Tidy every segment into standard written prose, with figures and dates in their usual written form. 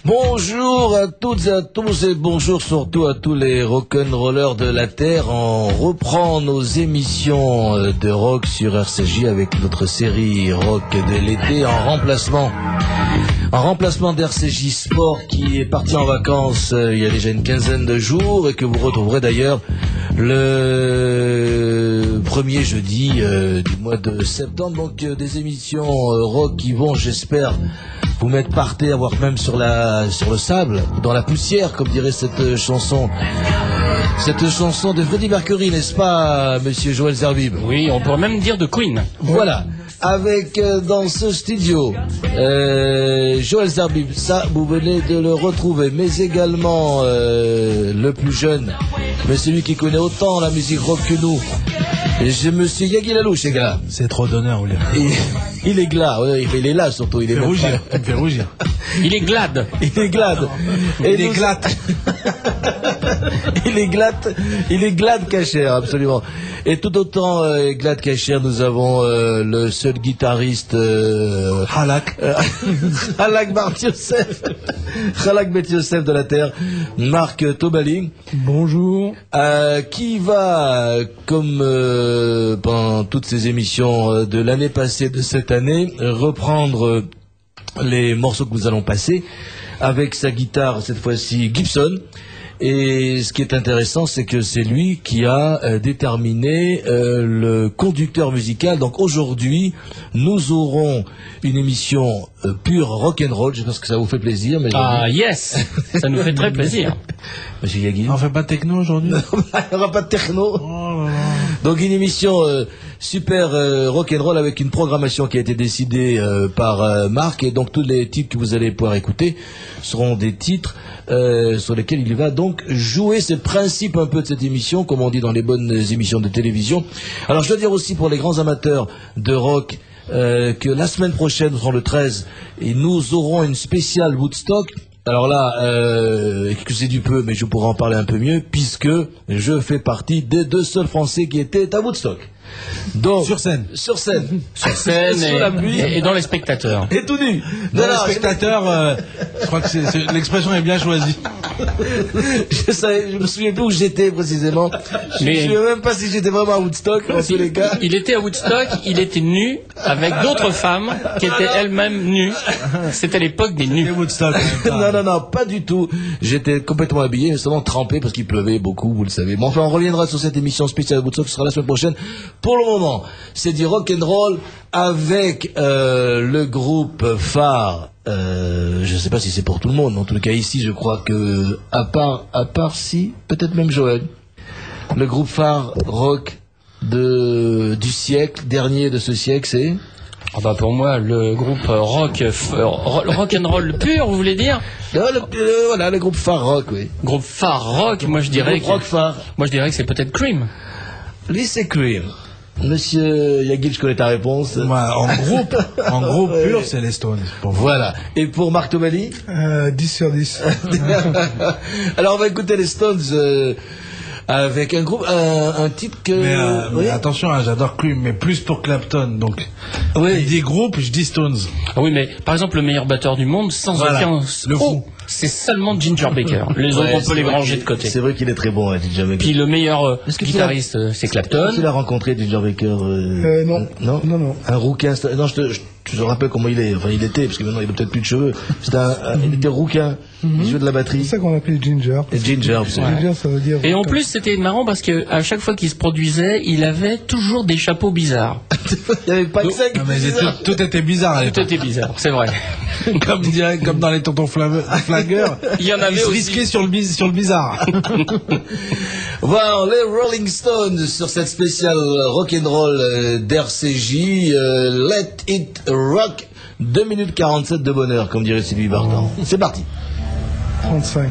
Bonjour à toutes et à tous et bonjour surtout à tous les rock'n'rollers de la Terre. On reprend nos émissions de rock sur RCJ avec notre série rock de l'été en remplacement d'RCJ Sport qui est parti en vacances il y a déjà une quinzaine de jours et que vous retrouverez d'ailleurs le premier jeudi du mois de septembre. Donc des émissions rock qui vont, j'espère, vous mettre par terre, voire même sur le sable, dans la poussière, comme dirait cette chanson de Freddie Mercury, n'est-ce pas, monsieur Joël Zerbib? Oui, on pourrait même dire de Queen. Voilà. Avec dans ce studio Joël Zerbib, ça vous venez de le retrouver, mais également le plus jeune, mais celui qui connaît autant la musique rock que nous. Je me suis Yagui Lalouche, les gars. C'est trop d'honneur, William. Il est glas, il est là surtout. Il me fait rougir. Il est glad. Il est glad. Il est glad. Il est glad Cacher, absolument. Et tout autant glad Cacher, nous avons le seul guitariste Halak Beth Yosef de la Terre, Marc Tobali. Bonjour. Qui va, comme pendant toutes ces émissions de l'année passée, de cette année, reprendre les morceaux que nous allons passer avec sa guitare, cette fois-ci Gibson. Et ce qui est intéressant, c'est que c'est lui qui a déterminé le conducteur musical. Donc aujourd'hui, nous aurons une émission pure rock'n'roll. Je pense que ça vous fait plaisir. Mais yes, ça nous fait très plaisir. Monsieur Yagui. On fait pas de techno aujourd'hui? Il n'y aura pas de techno. Oh là là. Donc une émission super rock'n'roll avec une programmation qui a été décidée par Marc. Et donc tous les titres que vous allez pouvoir écouter seront des titres sur lesquels il va donc jouer. C'est le principe un peu de cette émission, comme on dit dans les bonnes émissions de télévision. Alors je dois dire aussi pour les grands amateurs de rock que la semaine prochaine, nous serons le 13, et nous aurons une spéciale Woodstock. Alors là, excusez du peu, mais je pourrais en parler un peu mieux, puisque je fais partie des deux seuls Français qui étaient à Woodstock. Donc, sur scène et dans les spectateurs. Et tout nu. Dans les spectateurs, je crois que l'expression est bien choisie. Je me souviens plus où j'étais précisément. Je ne sais même pas si j'étais vraiment à Woodstock, en tous les cas. Il était à Woodstock, il était nu, avec d'autres femmes qui étaient elles-mêmes nues. C'était l'époque des nus. Woodstock. Non, pas du tout. J'étais complètement habillé, mais seulement trempé parce qu'il pleuvait beaucoup, vous le savez. Mais enfin, on reviendra sur cette émission spéciale Woodstock, ce sera la semaine prochaine. Pour le moment, c'est du rock'n'roll avec le groupe phare. Je ne sais pas si c'est pour tout le monde, mais en tout cas ici, je crois que à part si, peut-être même Joël, le groupe phare rock du siècle dernier de ce siècle, c'est. Pour moi, le groupe rock'n'roll pur, vous voulez dire? Voilà, le groupe phare rock, oui. Groupe phare rock, moi je dirais rock phare. Moi je dirais que c'est peut-être Cream. Lui, c'est Cream. Monsieur Yagui, je connais ta réponse. En groupe pur, c'est les Stones. Voilà. Et pour Marc Tobali 10 sur 10. Alors, on va écouter les Stones avec un groupe, un titre que... Mais attention, j'adore Cream, mais plus pour Clapton. Donc, oui. Je dis groupe, je dis Stones. Ah oui, mais par exemple, le meilleur batteur du monde, sans aucun... Le fou. C'est seulement Ginger Baker. Les autres, on peut les ranger de côté. C'est vrai qu'il est très bon, Ginger Baker. Puis le meilleur guitariste, c'est Clapton. Est-ce que tu l'as rencontré, Ginger Baker Non. Non. Un rouquin. Non, je te rappelle comment il est. Enfin, il était, parce que maintenant il a peut-être plus de cheveux. Il était rouquin. Il jouait de la batterie. C'est ça qu'on appelait Ginger. Et Ginger, Ginger, ça veut dire. Et en plus, c'était marrant parce que à chaque fois qu'il se produisait, il avait toujours des chapeaux bizarres. Il n'y avait pas que ça. Tout était bizarre. Tout était bizarre, c'est vrai. comme dans les tontons flingueurs. Il y en avait aussi. Risqué sur le bizarre. Voilà, les Rolling Stones sur cette spéciale rock'n'roll d'RCJ. Let it rock. 2 minutes 47 de bonheur, comme dirait Sylvie Vartan. C'est parti. 35.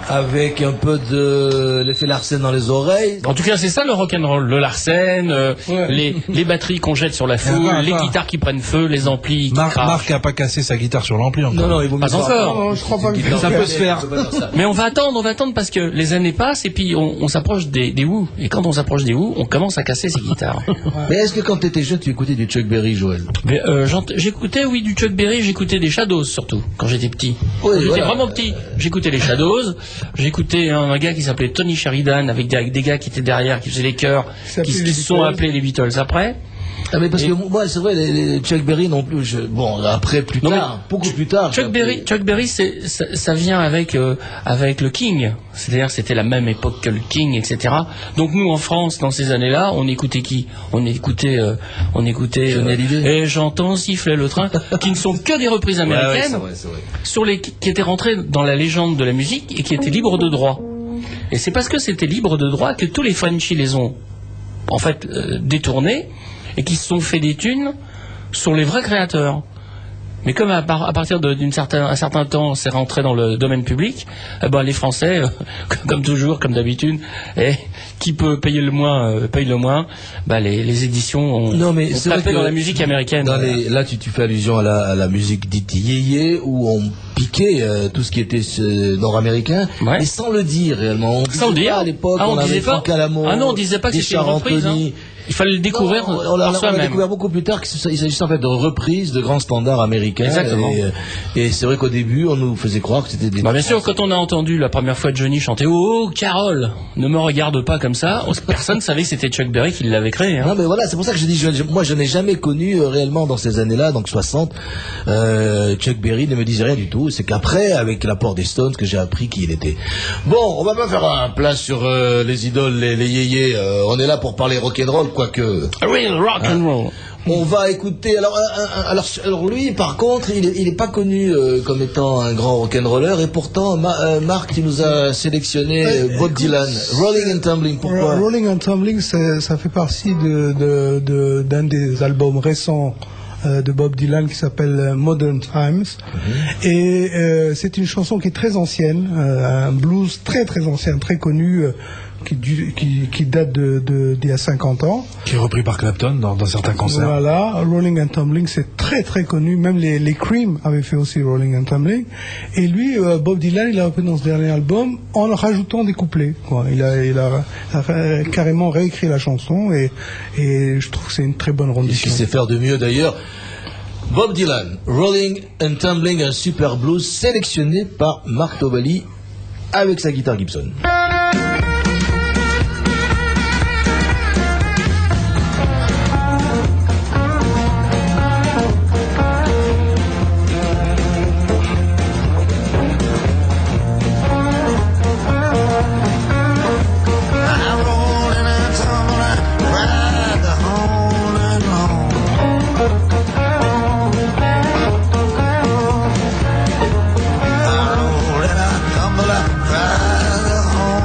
avec un peu de l'effet Larsen dans les oreilles. En tout cas, c'est ça le rock'n'roll, le Larsen, les batteries qu'on jette sur la foule, les guitares qui prennent feu, les amplis qui crachent. Marc a pas cassé sa guitare sur l'ampli encore. Non, il vaut mieux pas encore. Non, je crois pas que Ça peut se faire. Mais on va attendre parce que les années passent et puis on s'approche des Who. Et quand on s'approche des Who, on commence à casser ses guitares. Mais est-ce que quand tu étais jeune, tu écoutais du Chuck Berry, Joël? Mais, j'écoutais, oui, du Chuck Berry, j'écoutais des Shadows surtout, quand j'étais petit. Oui, J'étais voilà. vraiment petit. J'écoutais les Shadows, j'écoutais un gars qui s'appelait Tony Sheridan, avec des gars qui étaient derrière, qui faisaient les chœurs, qui se sont appelés les Beatles après. Ah mais parce que moi c'est vrai les Chuck Berry non plus après plus tard beaucoup plus tard Chuck Berry ça vient avec le King, c'est-à-dire c'était la même époque que le King, etc. Donc nous en France dans ces années-là on écoutait qui? On écoutait et j'entends siffler le train qui ne sont que des reprises américaines sur qui étaient rentrées dans la légende de la musique et qui étaient libres de droit. Et c'est parce que c'était libre de droit que tous les Frenchies les ont en fait détournés et qui se sont fait des thunes sur les vrais créateurs. Mais comme à partir d'un certain temps, c'est rentré dans le domaine public, les Français, comme toujours, comme d'habitude, qui peut payer le moins, paye le moins. Les éditions ont tapé dans la musique américaine. Là, tu fais allusion à la musique dite yéyé, où on piquait tout ce qui était nord-américain, mais sans le dire réellement. Sans le dire. À l'époque, on avait Franck Alamo, on disait pas que c'était une reprise. Il fallait le découvrir par soi-même. On l'a découvert beaucoup plus tard qu'il s'agissait en fait de reprises de grands standards américains. Exactement. Et c'est vrai qu'au début, on nous faisait croire que c'était des... bien sûr, quand on a entendu la première fois Johnny chanter « Oh, Carole, ne me regarde pas comme ça », personne ne savait que c'était Chuck Berry qui l'avait créé. Hein. Non, mais voilà, c'est pour ça que je dis, moi je n'ai jamais connu réellement dans ces années-là, donc 60, Chuck Berry ne me disait rien du tout. C'est qu'après, avec l'apport des Stones, que j'ai appris qui il était. Bon, on va pas faire un plat sur les idoles, les yéyés. On est là pour parler rock'n'roll, quoique... Real rock and roll. On va écouter. Alors lui, par contre, il est pas connu comme étant un grand rock'n'roller, et pourtant, Marc, tu nous as sélectionné Bob Dylan, Rolling and Tumbling. Pourquoi? Rolling and Tumbling, ça fait partie d'un des albums récents de Bob Dylan qui s'appelle Modern Times. Et c'est une chanson qui est très ancienne, un blues très très ancien, très connu, qui date d'il y a 50 ans. Qui est repris par Clapton dans certains concerts. Voilà, Rolling and Tumbling, c'est très très connu. Même les Cream avaient fait aussi Rolling and Tumbling. Et lui, Bob Dylan, il a repris dans ce dernier album en rajoutant des couplets, quoi. Il a carrément réécrit la chanson et je trouve que c'est une très bonne rendition. Il sait faire de mieux d'ailleurs. Bob Dylan, Rolling and Tumbling, un super blues sélectionné par Marc Tobali avec sa guitare Gibson. Cry the home.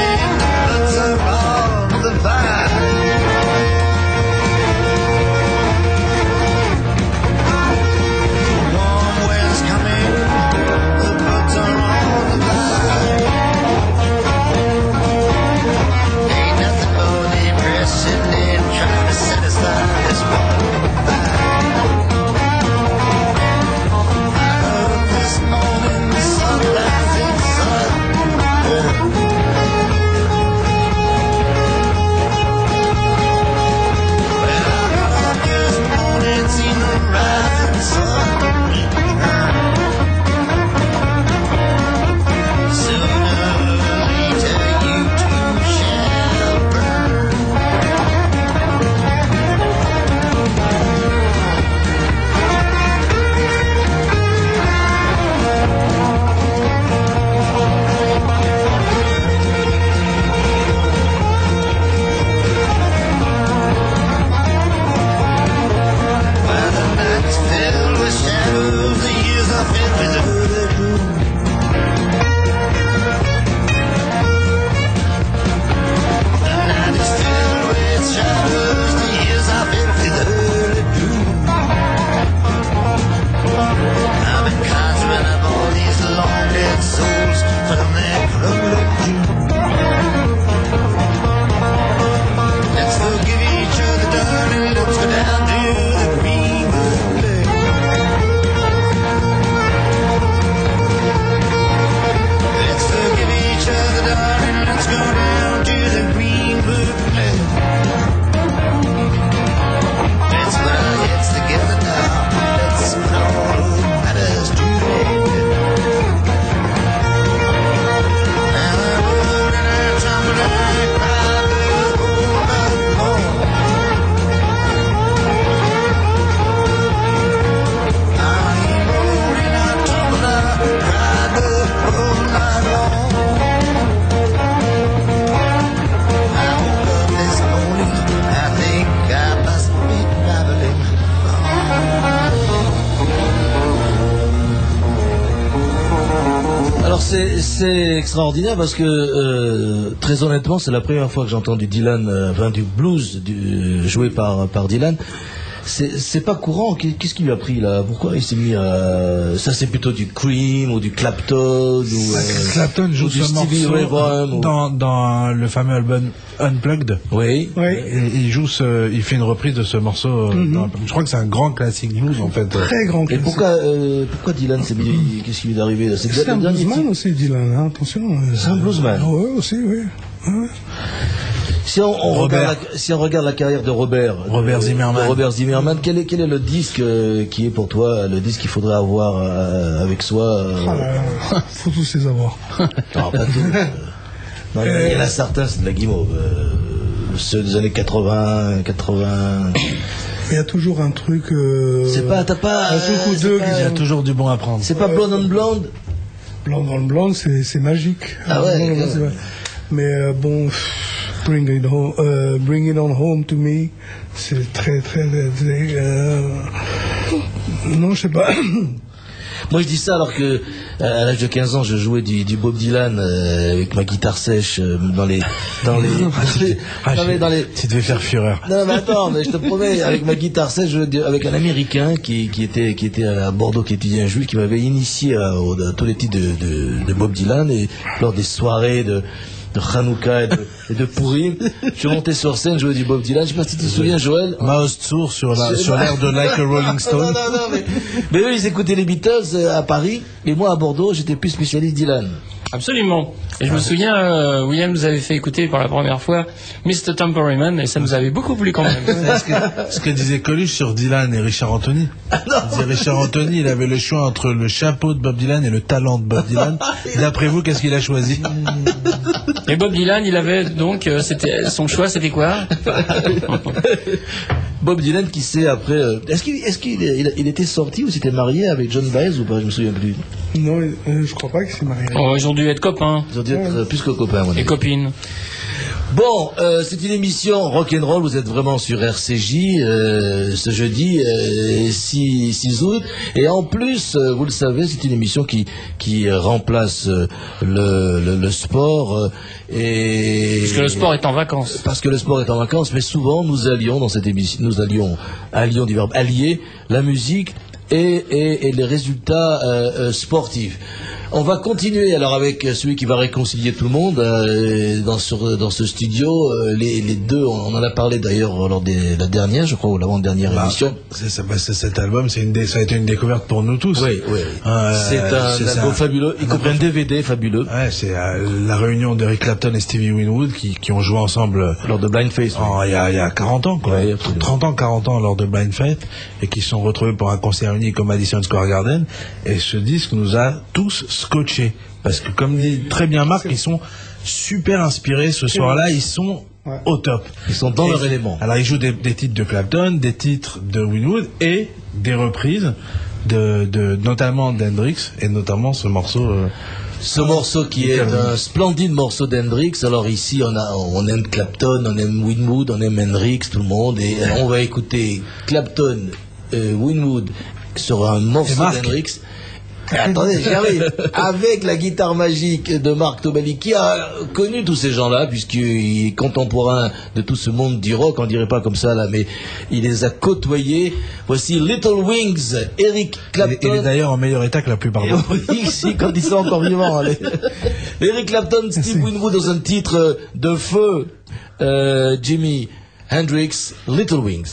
C'est extraordinaire parce que très honnêtement, c'est la première fois que j'entends du Dylan, du blues joué par Dylan. C'est pas courant. Qu'est-ce qui lui a pris là? Pourquoi il s'est mis à... Ça, c'est plutôt du Cream ou du Clapton ou Clapton joue ce morceau dans le fameux album Unplugged. Oui. Et il fait une reprise de ce morceau. Je crois que c'est un grand classique blues en fait. Très grand classique. Et pourquoi Dylan s'est mis... Qu'est-ce qui lui est arrivé? C'est un bluesman aussi, Dylan. Hein, attention. C'est un bluesman. Oui, aussi, oui. Ouais. Si on regarde la carrière de Robert Zimmerman, quel est le disque qui est pour toi le disque qu'il faudrait avoir avec soi faut tous les avoir. Non, pas tous. Non, il y en a certains, c'est de la guimauve. Ceux des années 80. Il y a toujours un truc. C'est pas, t'as pas. Un truc ou deux. Il y a toujours du bon à prendre. C'est pas Blonde on Blonde. Blonde on Blonde, c'est magique. Ah ouais. Mais bon. Bring it on home to me, c'est très non, je sais pas. Moi je dis ça alors que à l'âge de 15 ans je jouais du Bob Dylan avec ma guitare sèche dans les tu devais faire fureur. Non mais attends, mais je te promets, avec ma guitare sèche avec un Américain qui était à Bordeaux, qui étudiait un juif, qui m'avait initié à tous les titres de Bob Dylan, et lors des soirées de Hanouka et de Purim, je suis monté sur scène, jouer du Bob Dylan. Je sais pas si tu te souviens, Joël. Maus Tour sur l'air de Like a Rolling Stone. Non, mais eux, ils écoutaient les Beatles à Paris, et moi à Bordeaux, j'étais plus spécialiste Dylan. Absolument. Et je me souviens, William nous avait fait écouter pour la première fois Mr. Tambourine, et ça nous avait beaucoup plu quand même. Ce que disait Coluche sur Dylan et Richard Anthony. Il disait Richard Anthony, il avait le choix entre le chapeau de Bob Dylan et le talent de Bob Dylan. D'après vous, qu'est-ce qu'il a choisi? Et Bob Dylan, il avait donc, son choix, c'était quoi? Bob Dylan qui s'est après... Est-ce qu'il était sorti ou s'était marié avec John Baez ou pas? Je me souviens plus. Non, je crois pas qu'il s'est marié. Oh, ils ont dû être copains. Ils ont dû être plus que copains. Et copines. Bon, c'est une émission rock'n'roll, vous êtes vraiment sur RCJ ce jeudi 6 août. Et en plus, vous le savez, c'est une émission qui remplace le sport. Puisque le sport est en vacances. Parce que le sport est en vacances, mais souvent nous allions dans cette émission, allions du verbe allier, la musique et les résultats sportifs. On va continuer alors avec celui qui va réconcilier tout le monde dans ce studio. Les deux, on en a parlé d'ailleurs lors de la dernière, je crois, ou l'avant-dernière émission. Cet album, ça a été une découverte pour nous tous. Oui. C'est un album fabuleux, y compris un DVD fabuleux. Ouais, c'est la réunion d'Eric Clapton et Stevie Winwood qui ont joué ensemble lors de Blind Faith. Il y a 40 ans, quoi. Ouais, 40 ans lors de Blind Faith, et qui se sont retrouvés pour un concert unique au Madison Square Garden. Et ce disque nous a tous scotché, parce que comme dit très bien Marc, ils sont super inspirés ce soir-là, ils sont au top, ils sont dans leur élément. Alors ils jouent des titres de Clapton, des titres de Winwood et des reprises de notamment d'Hendrix, et notamment ce morceau qui est un splendide morceau d'Hendrix. Alors ici on aime Clapton, on aime Winwood, on aime Hendrix, tout le monde, et on va écouter Clapton, Winwood sur un morceau d'Hendrix. Attendez, j'arrive. Avec la guitare magique de Marc Tobali, qui a connu tous ces gens-là, puisqu'il est contemporain de tout ce monde du rock, on dirait pas comme ça là, mais il les a côtoyés. Voici Little Wings, Eric Clapton. Il est d'ailleurs en meilleur état que la plupart d'eux. Ici, quand ils sont encore vivants. Eric Clapton, Steve Winwood dans un titre de feu, Jimi Hendrix, Little Wings.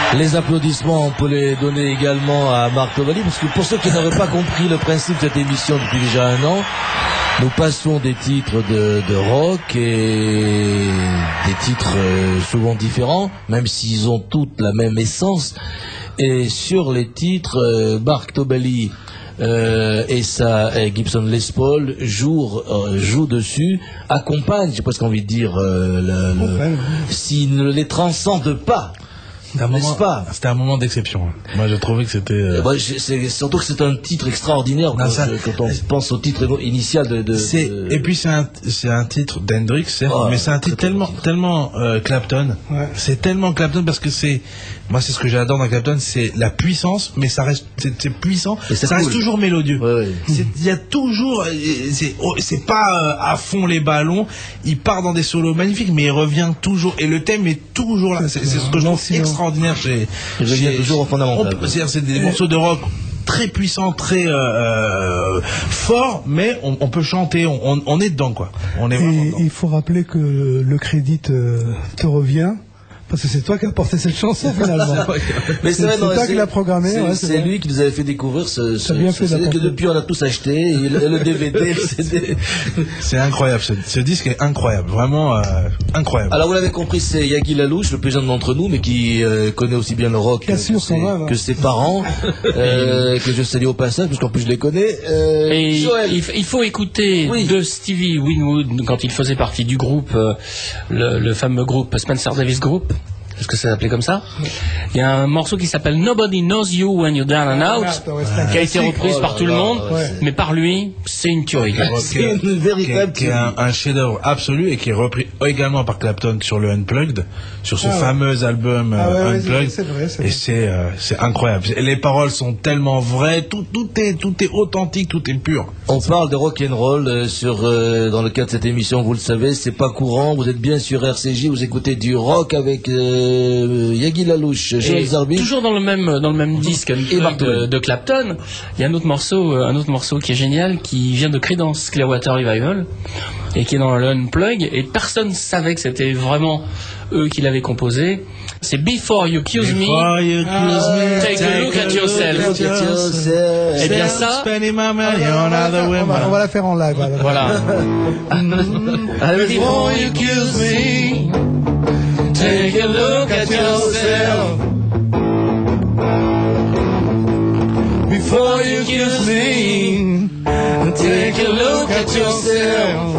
Les applaudissements, on peut les donner également à Marc Tovali, parce que pour ceux qui n'auraient pas compris le principe de cette émission depuis déjà un an, nous passons des titres de rock et des titres souvent différents, même s'ils ont toutes la même essence. Et sur les titres, Marc Tovali et sa Gibson Les Paul joue dessus, accompagne, j'ai presque envie de dire, s'il ne les transcende pas. C'était un moment d'exception. Moi, je trouvais que c'était. C'est surtout que c'est un titre extraordinaire quand on pense au titre initial Et puis c'est un titre d'Hendrix, certes, mais c'est un titre tellement Clapton. Ouais. C'est tellement Clapton parce que moi c'est ce que j'adore dans Clapton, c'est la puissance, mais ça reste c'est puissant, ça reste toujours mélodieux. Ouais. Il y a toujours, c'est pas à fond les ballons. Il part dans des solos magnifiques, mais il revient toujours et le thème est toujours là. C'est ce que je trouve extraordinaire. Toujours fondamental. C'est des morceaux de rock très puissants, très forts, mais on peut chanter, on est dedans, quoi. On est vraiment dedans. Il faut rappeler que le crédit te revient. Parce que c'est toi qui as porté cette chanson finalement. Mais c'est toi qui l'as programmé. C'est lui qui nous avait fait découvrir ce CD que depuis on a tous acheté, et le DVD, le CD. C'est incroyable, ce disque est incroyable, vraiment incroyable. Alors vous l'avez compris, c'est Yagi Lalouche, le plus jeune d'entre nous, mais qui connaît aussi bien le rock que ses parents, que je salue au passage, parce qu'en plus je les connais. Et il faut écouter de Stevie Winwood quand il faisait partie du groupe, le fameux groupe Spencer Davis Group. Est-ce que ça s'appelait comme ça? Il y a un morceau qui s'appelle Nobody Knows You When You're Down and Out, qui a été reprise par tout le monde, mais par lui, c'est une tuerie. C'est une véritable qui est un chef-d'œuvre absolu et qui est repris également par Clapton sur le Unplugged, sur ce fameux album Unplugged. C'est vrai. Et c'est incroyable. Et les paroles sont tellement vraies, tout est authentique, tout est pur. On parle de rock and roll dans le cadre de cette émission, vous le savez, c'est pas courant. Vous êtes bien sur RCJ, vous écoutez du rock avec Yagi Lalouche, Joël Zarbib. Toujours dans le même disque de Clapton, il y a un autre morceau qui est génial, qui vient de Creedence Clearwater Revival et qui est dans l'Unplug, et personne ne savait que c'était vraiment eux qui l'avaient composé. C'est Before You Accuse Me, Take a Look at Yourself. Et bien ça, on va la faire en live. Voilà. Before You Accuse Me, take a look at yourself. Before you accuse me, take a look at yourself.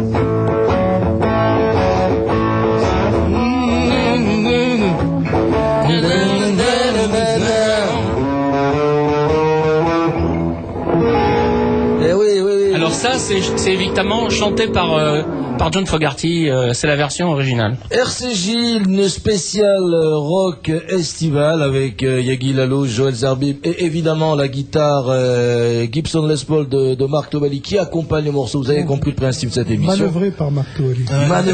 Alors ça, c'est évidemment chanté par John Fogerty, c'est la version originale. RCJ, une spéciale rock estivale avec Yagi Lalouche, Joël Zarbib et évidemment la guitare Gibson Les Paul de Marc Tovali qui accompagne le morceau. Vous avez compris le principe de cette émission. Manœuvré par Marc Tovali.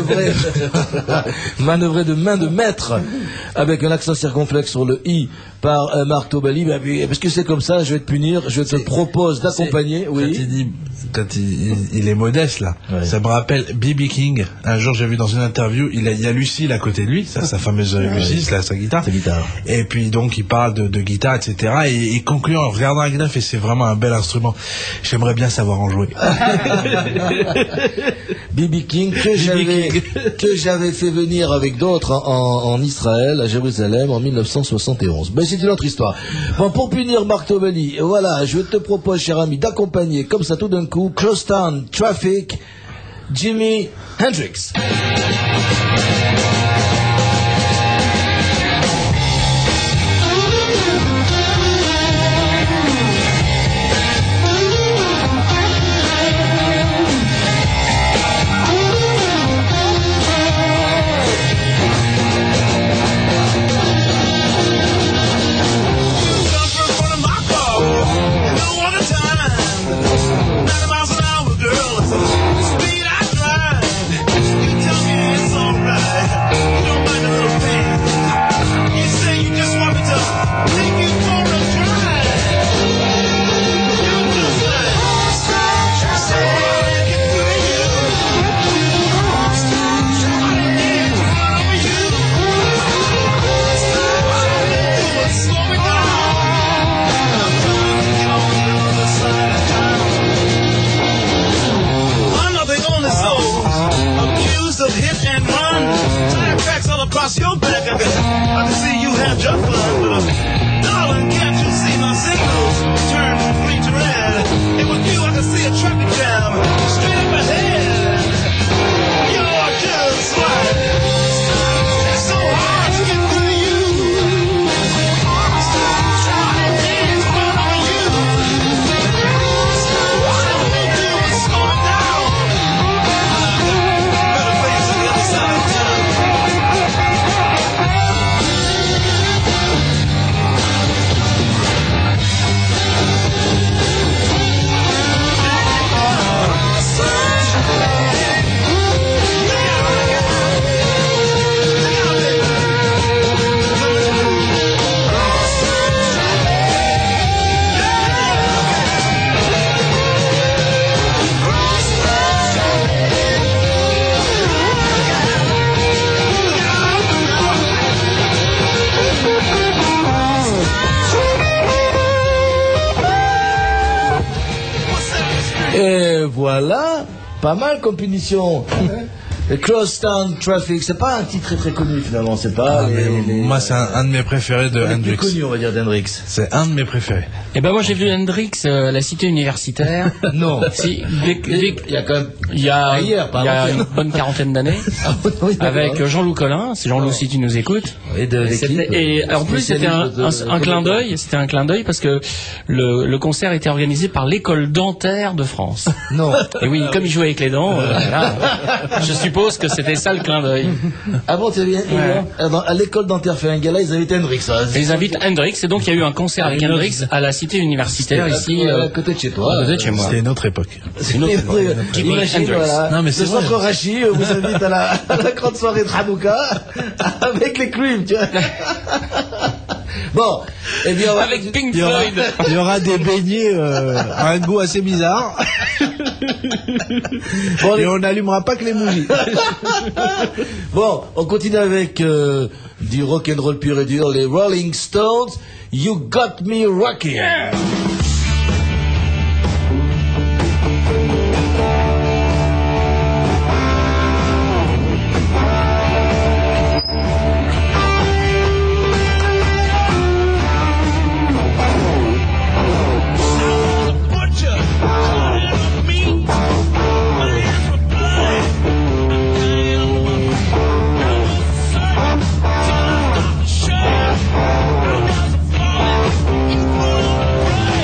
Manœuvré de main de maître avec un accent circonflexe sur le i par Marc Tovali. Parce que c'est comme ça, je vais te punir, je te propose d'accompagner. Quand il est modeste là, ça me rappelle B.B. King. Un jour j'ai vu dans une interview, il y a Lucille à côté de lui, sa fameuse Lucille, sa guitare. Et puis donc il parle de guitare, etc. Et il conclut en regardant la guitare, et c'est vraiment un bel instrument. J'aimerais bien savoir en jouer. B.B. King que j'avais fait venir avec d'autres en Israël, à Jérusalem en 1971. Mais c'est une autre histoire. Bon, pour punir Marc Tovali, voilà, je te propose, cher ami, d'accompagner comme ça tout d'un coup Close Town Traffic, Jimi Hendrix. Girl, the speed I drive, you tell me it's alright. across your back. I can see you had your fun, but darling, can't you see my signals turn from green to red? And with you, I can see a traffic jam straight up ahead. You're just like so hard to get through you. Try to dance for you. All we do is slow it down. Better face on the other side of town. Et voilà, pas mal comme punition. Le Crosstown Traffic, c'est pas un titre très très connu finalement, c'est pas. Moi, c'est un de mes préférés de les Hendrix. plus connus, on va dire, d'Hendrix. C'est un de mes préférés. Eh ben moi j'ai vu Hendrix à la cité universitaire. Non. Si, Il y a quand même. il y a Hier, pas il y a avant-hier. une bonne quarantaine d'années Oui, avec Jean-Loup Collin. C'est Jean-Loup si tu nous écoutes. Et de l'équipe. Et en plus c'était un clin d'œil. C'était un clin d'œil parce que le concert était organisé par l'école dentaire de France. Non. Et oui, comme il jouait avec les dents, voilà, je suppose que c'était ça le clin d'œil. Ah bon, tu viens à l'école dentaire fait un gala, ils invitent Hendrix. Ils invitent Hendrix et donc il y a eu un concert avec Hendrix à la cité universitaire ici. À côté de chez toi. À côté de chez moi. C'était une autre époque. Imagine, voilà. Non, mais c'est le vrai. centre Rachi vous invite à la grande soirée de Hanouka avec les clowns, tu vois. Bon, eh bien, on va Avec Pink Il y aura, Floyd. il y aura des beignets à un goût assez bizarre. Bon, Et on n'allumera pas que les bougies. Bon, on continue avec du rock and roll pur et dur, les Rolling Stones. You Got Me Rocking. Sure.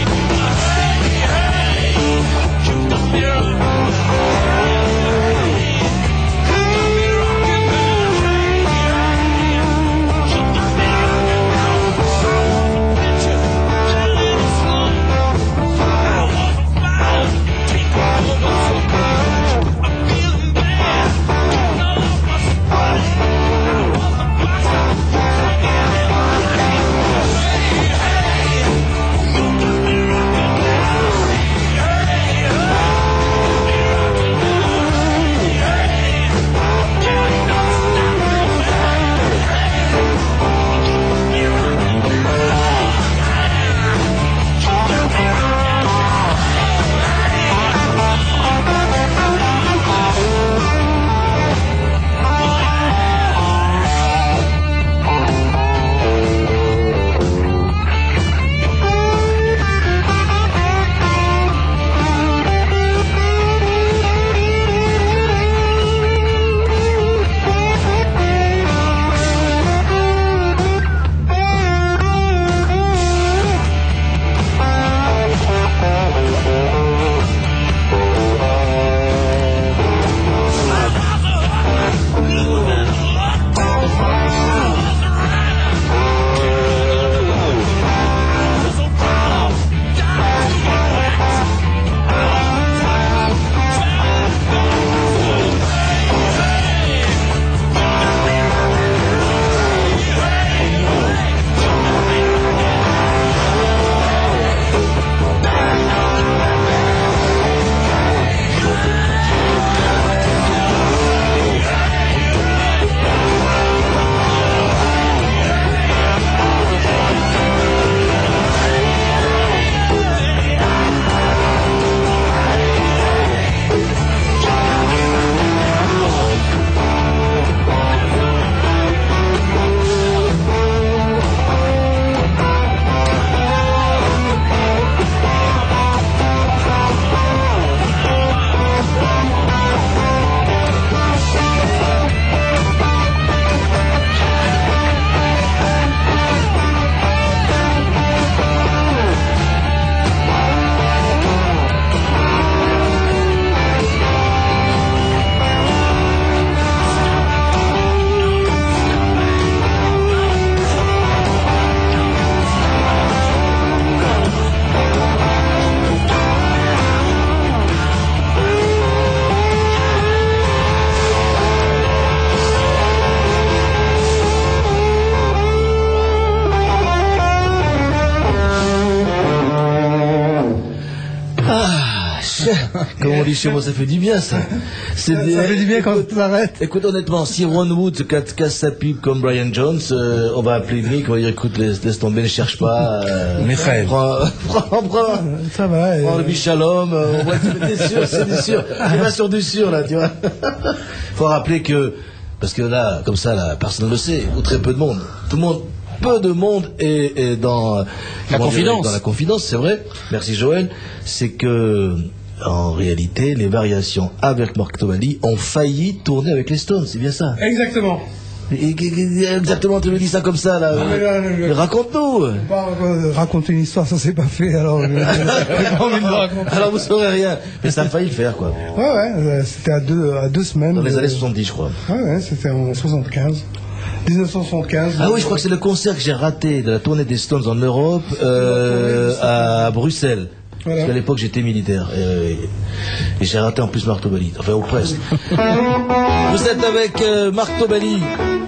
Comme on dit chez moi, ça fait du bien, ça. Ça fait du bien quand on s'arrête. Écoute, honnêtement, si Ron Wood casse sa pipe comme Brian Jones, on va appeler Nick, on va dire, écoute, laisse tomber, ne cherche pas. Michael. Prends Ça va. le bichalom, on va être sûr, c'est du sûr. C'est pas sur du sûr, là, tu vois. Faut rappeler que, parce que là, comme ça, là, personne ne le sait, ou très peu de monde. Peu de monde est dans la confidence. Dans la confidence, c'est vrai. Merci Joël. C'est que, en réalité, les variations avec Mark Tovali ont failli tourner avec les Stones, c'est bien ça. Exactement. Exactement, tu me dis ça comme ça, là. Mais raconte-nous. Raconter une histoire, ça s'est pas fait, alors j'ai pas envie de le raconter. Alors vous saurez rien. Mais ça a failli le faire, quoi. Ouais, c'était à deux semaines. Dans les années 70, je crois. Ouais, c'était en 75. 1975. Ah oui, je crois que c'est le concert que j'ai raté de la tournée des Stones en Europe, à Bruxelles. Voilà. Parce qu'à l'époque, j'étais militaire. Et j'ai raté en plus Mark Tovali. Enfin, ou presque. Vous êtes avec Mark Tovali.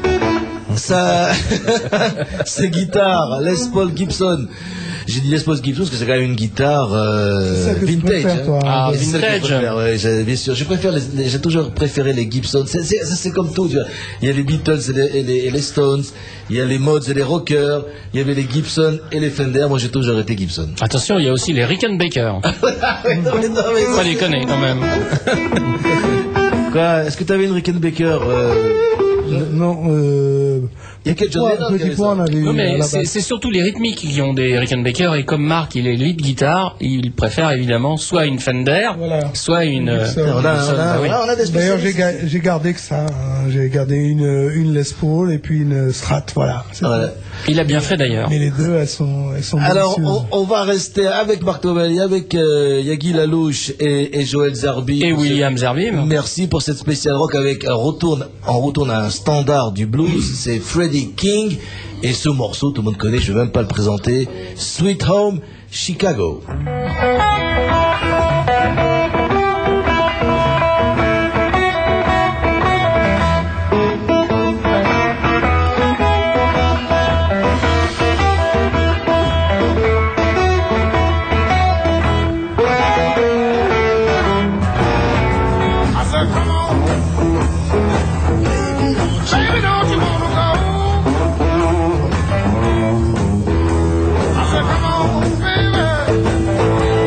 Ses guitares, Les Paul Gibson. J'ai dit Les Paul Gibson parce que c'est quand même une guitare vintage. Ah, C'est celle que je vintage. préfère, ouais, bien sûr. J'ai toujours préféré les Gibson. C'est comme tout, tu vois. Il y a les Beatles et les Stones. Il y a les Mods et les Rockers. Il y avait les Gibson et les Fender. Moi, j'ai toujours été Gibson. Attention, il y a aussi les Rickenbacker. Pas déconner quand même. Quoi? Est-ce que tu avais une Rickenbacker Non, Il y a quel John Lennon qui avait ça? on avait Non, eu mais à la c'est base. surtout les rythmiques qui ont des Rickenbacker, et comme Mark il est lead guitare, il préfère évidemment soit une Fender, Voilà. soit une Gibson. On a des D'ailleurs, spécialistes. j'ai gardé que ça. J'ai gardé une Les Paul et puis une Strat, voilà. C'est Voilà. tout. Il a bien fait d'ailleurs. Mais les deux, elles sont Alors, délicieuses. on va rester avec Mark Tovali, avec Yagi Lalouche et Joël Zarbi. Et William Zerbib. Merci pour cette spéciale rock avec on retourne à un standard du blues, c'est Freddie King, et ce morceau, tout le monde connaît, je vais même pas le présenter, Sweet Home Chicago. I said, come on. Baby, don't you wanna go? I said, come on, baby.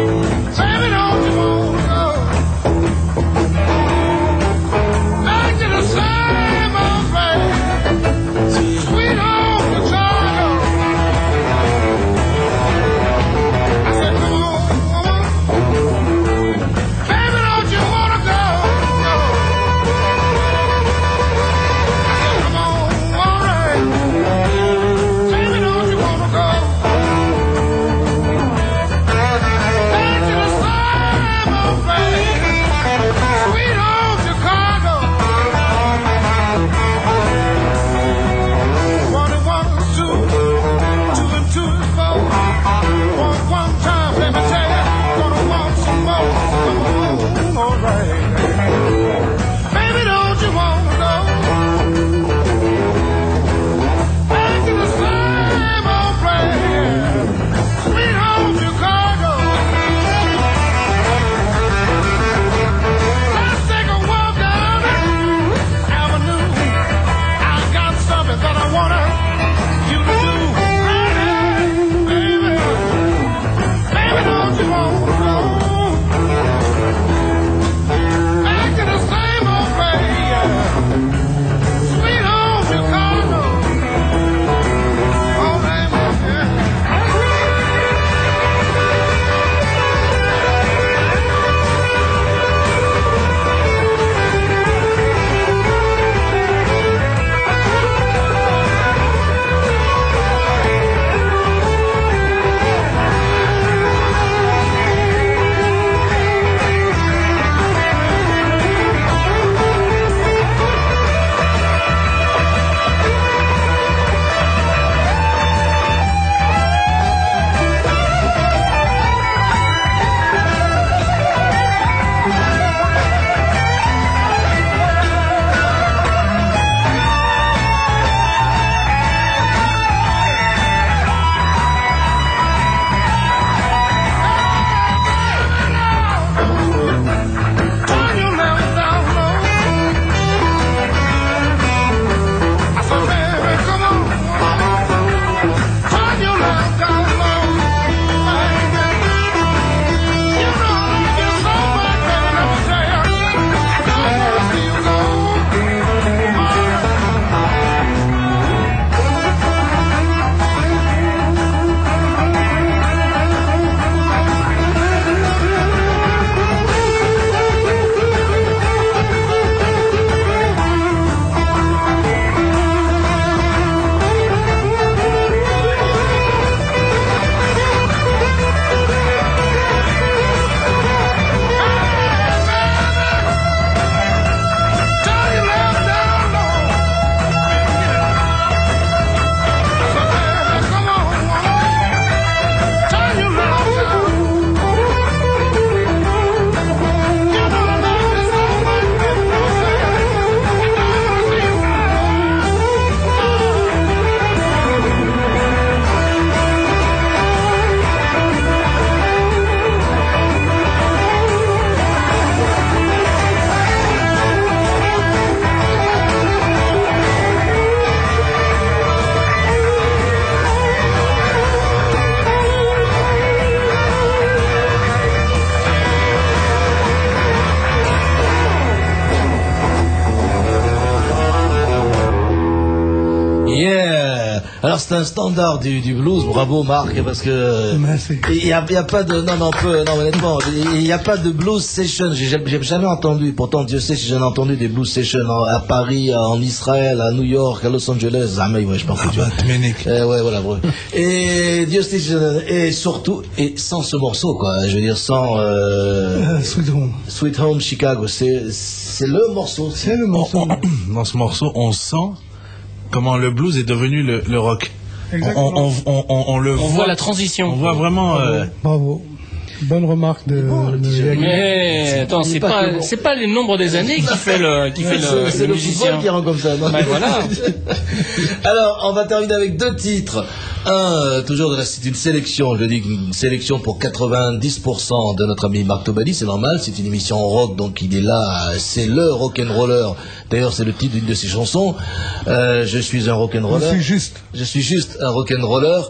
Yeah. Alors c'est un standard du blues. Bravo Marc, parce que Merci. il y a pas de non honnêtement, il y a pas de blues session. J'ai jamais entendu. Pourtant Dieu sait si j'en ai entendu des blues sessions à Paris, en Israël, à New York, à Los Angeles. Jamais, ouais, je pense que tu vois. Ouais, voilà. Vrai. Et Dieu sait et surtout et sans ce morceau quoi. Je veux dire sans Sweet Home. Sweet Home Chicago. C'est le morceau. C'est le morceau. Dans ce morceau, on sent comment le blues est devenu le rock. Exactement. On le On voit la transition. On voit vraiment. Bravo. Bonne remarque de Jacques. Mais attends, c'est pas le nombre des années qui fait le c'est le musicien. football qui rend comme ça. Non Ben voilà. Alors, on va terminer avec deux titres. Toujours c'est une sélection, je dis une sélection pour 90% de notre ami Marc Tobali, c'est normal, c'est une émission rock, donc il est là, c'est le rock'n'roller. D'ailleurs, c'est le titre d'une de ses chansons. Je suis un rock'n'roller. Je suis juste un rock'n'roller.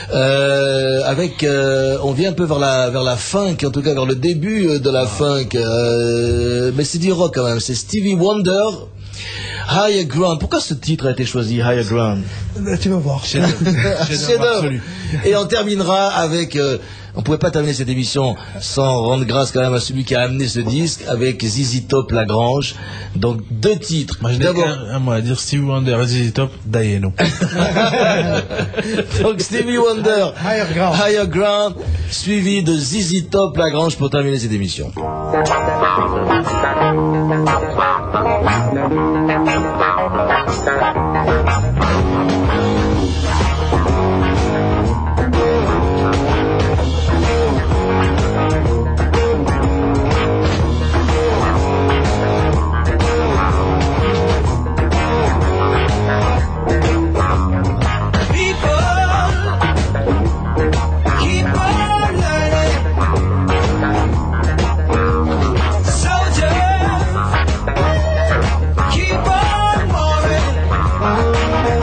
On vient un peu vers la funk, en tout cas vers le début de la funk, mais c'est du rock quand même. C'est Stevie Wonder. Higher Ground. Pourquoi ce titre a été choisi, Higher Ground? Tu vas voir. Chef-d'œuvre. Et on terminera avec... on pouvait pas terminer cette émission sans rendre grâce quand même à celui qui a amené ce disque, avec ZZ Top Lagrange. Donc deux titres. Moi, je n'ai qu'un mot à dire, Stevie Wonder et ZZ Top, Dayeno. Donc Stevie Wonder, Higher Ground, suivi de ZZ Top Lagrange pour terminer cette émission. Soldiers, keep on moving.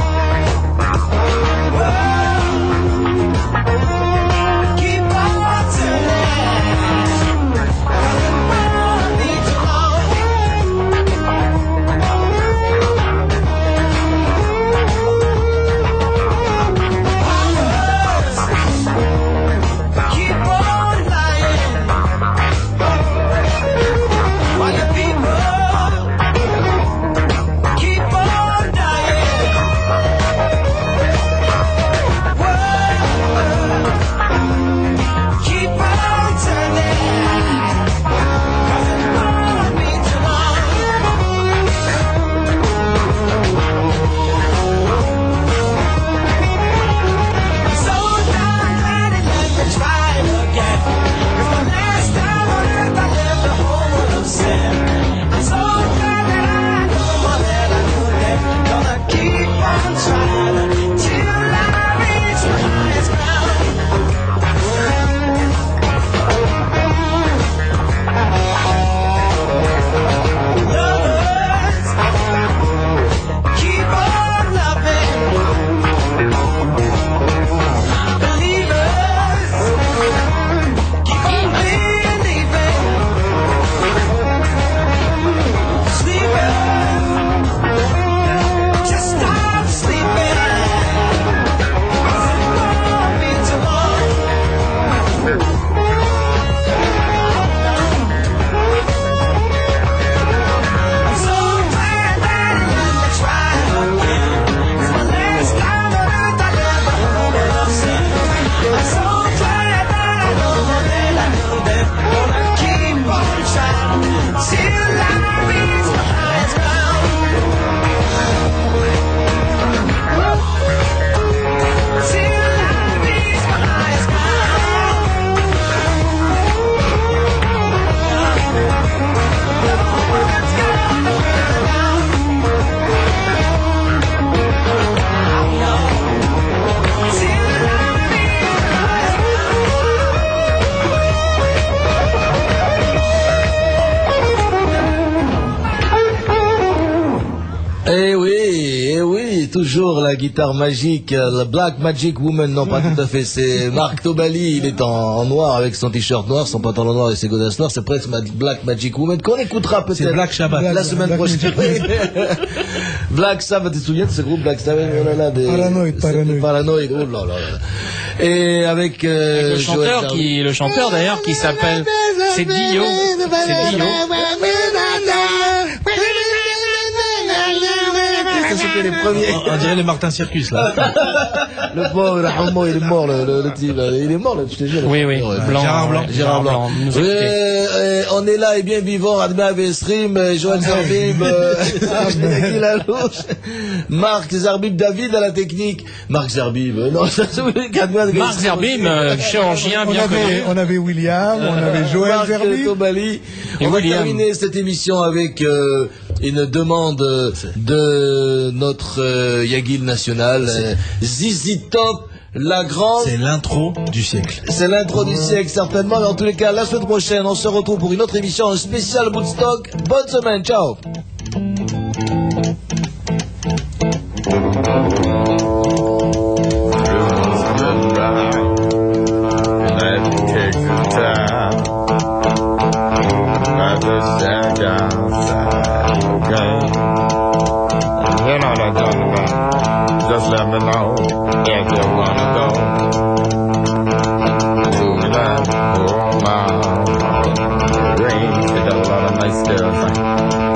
toujours la guitare magique, la Black Magic Woman, non pas tout à fait, c'est Marc Tobali, il est en noir avec son t-shirt noir, son pantalon noir et ses godasses noires, c'est presque Black Magic Woman qu'on écoutera peut-être. C'est Black Sabbath. La semaine prochaine. Black Sabbath, tu te souviens de ce groupe Black Sabbath? Oh là là, Paranoïde, oh là là là. Et avec, le chanteur d'ailleurs qui s'appelle, c'est Dio. Ça, c'était les premiers. On dirait les Martin Circus, là. Le pauvre Rahmo, il est mort, le type, là. Il est mort, là, je te jure. Oui, Gérard Blanc. On est là et bien vivant, Adma Vestrim, Joël Zarbib, Nagui Lalouche, Marc Zarbib, David à la technique. Marc Zarbib, non, ça se Marc Zarbib, chirurgien bien connu. On avait William, on avait Joël Marc Zarbib. Tobali. On va terminer cette émission avec une demande de notre Yagil national, Zizi Top. La grande. C'est l'intro du siècle. C'est l'intro du siècle, certainement. Mais en tous les cas, la semaine prochaine, on se retrouve pour une autre émission, un spécial Woodstock. Bonne semaine, ciao. Just let me know if you wanna go to that home ring. She got a lot of nice girls.